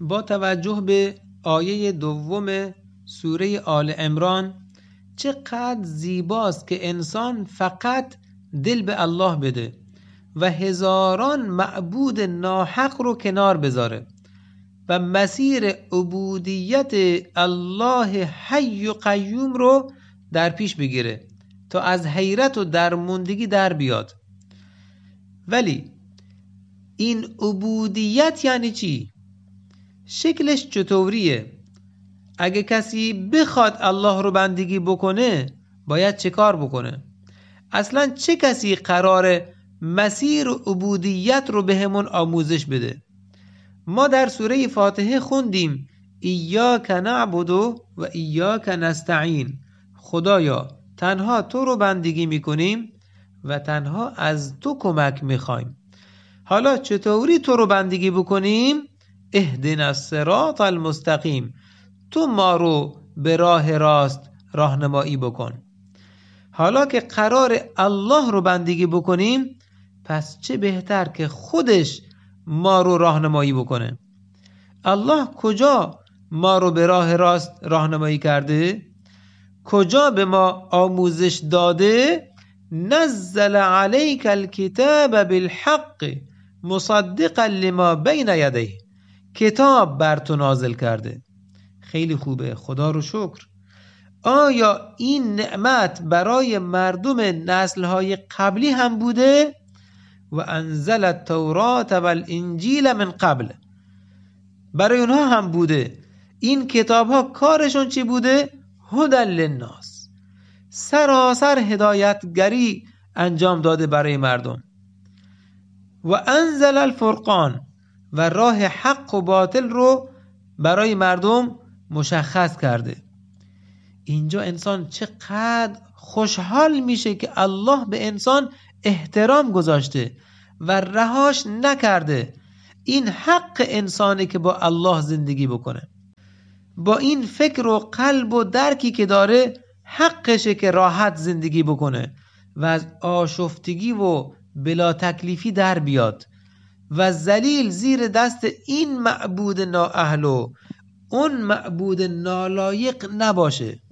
با توجه به آیه 2 سوره آل عمران چقدر زیباست که انسان فقط دل به الله بده و هزاران معبود ناحق رو کنار بذاره و مسیر عبودیت الله حی و قیوم رو در پیش بگیره تا از حیرت و درموندگی در بیاد. ولی این عبودیت یعنی چی؟ شکلش چطوریه؟ اگه کسی بخواد الله رو بندگی بکنه باید چه کار بکنه؟ اصلا چه کسی قراره مسیر عبودیت رو به همون آموزش بده؟ ما در سوره فاتحه خوندیم ایاک نعبد و ایاک نستعین، خدایا تنها تو رو بندگی میکنیم و تنها از تو کمک میخوایم. حالا چطوری تو رو بندگی بکنیم؟ اهدنا الصراط المستقیم، تو ما رو به راه راست راهنمایی بکن. حالا که قرار الله رو بندگی بکنیم پس چه بهتر که خودش ما رو راهنمایی بکنه. الله کجا ما رو به راه راست راهنمایی کرده؟ کجا به ما آموزش داده؟ نزل علیک الکتاب بالحق مصدقا لما بین یدیه، کتاب بر تو نازل کرده. خیلی خوبه، خدا رو شکر. آیا این نعمت برای مردم نسل‌های قبلی هم بوده؟ و انزل التوراة والانجیل من قبل، برای اونها هم بوده. این کتاب ها کارشون چی بوده؟ هدی للناس، سراسر هدایتگری انجام داده برای مردم. و انزل الفرقان، و راه حق و باطل رو برای مردم مشخص کرده. اینجا انسان چقدر خوشحال میشه که الله به انسان احترام گذاشته و رهاش نکرده. این حق انسانی که با الله زندگی بکنه، با این فکر و قلب و درکی که داره حقشه که راحت زندگی بکنه و از آشفتگی و بلا تکلیفی در بیاد و ذلیل زیر دست این معبود نااهل و اون معبود نالایق نباشه.